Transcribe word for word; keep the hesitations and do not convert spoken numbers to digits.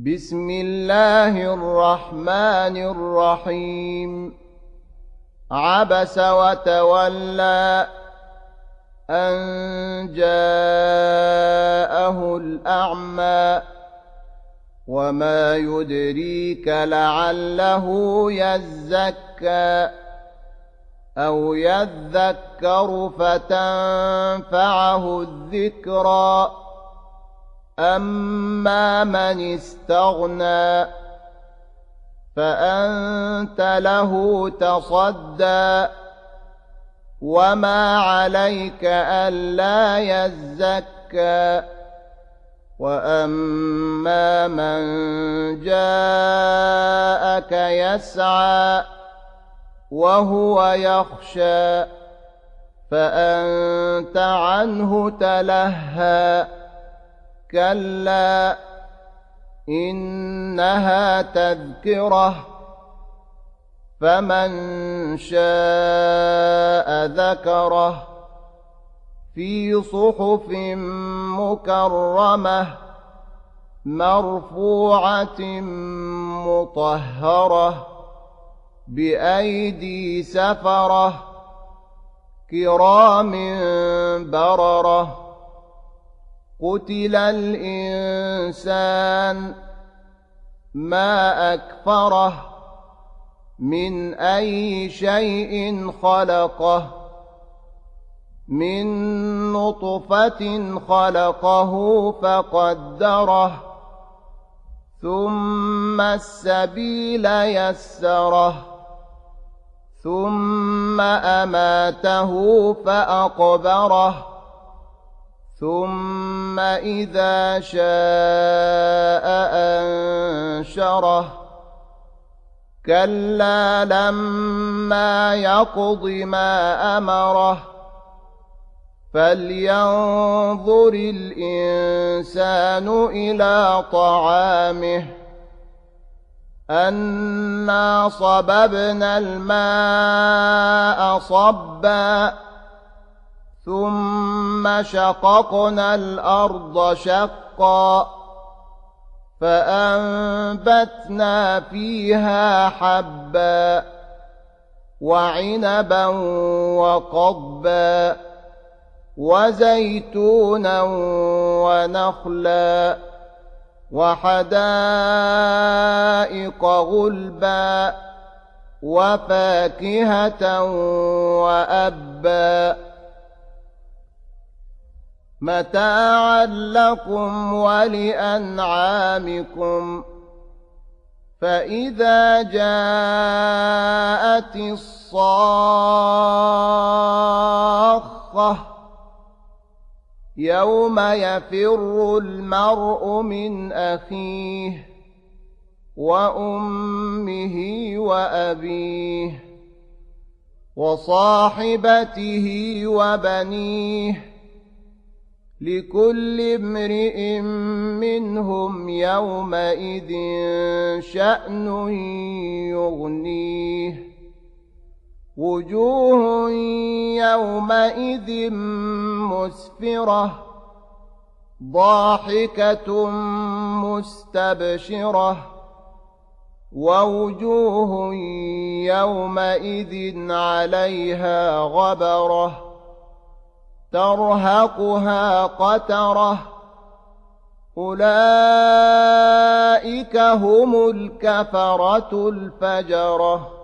بسم الله الرحمن الرحيم عبس وتولى أن جاءه الأعمى وما يدريك لعله يزكى أو يذكر فتنفعه الذكرى أما من استغنى فأنت له تصدى وما عليك ألا يزكى وأما من جاءك يسعى وهو يخشى فأنت عنه تلهى كلا إنها تذكرة فمن شاء ذكره في صحف مكرمة مرفوعة مطهرة بأيدي سفرة كرام بررة قتل الإنسان ما أكفره من أي شيء خلقه من نطفة خلقه فقدره ثم السبيل يسره ثم أماته فأقبره ثم إذا شاء أنشره كلا لما يقض ما أمره فلينظر الإنسان إلى طعامه أنا صببنا الماء صبا ثم شققنا الأرض شقا فأنبتنا فيها حبا وعنبا وقضبا وزيتونا ونخلا وحدائق غلبا وفاكهة وأبا متاعا لكم ولأنعامكم فإذا جاءت الصاخة يوم يفر المرء من أخيه وأمه وأبيه وصاحبته وبنيه لكل امرئ منهم يومئذ شأن يغنيه وجوه يومئذ مسفرة ضاحكة مستبشرة ووجوه يومئذ عليها غبرة ترهقها قترة أولئك هم الكفرة الفجرة.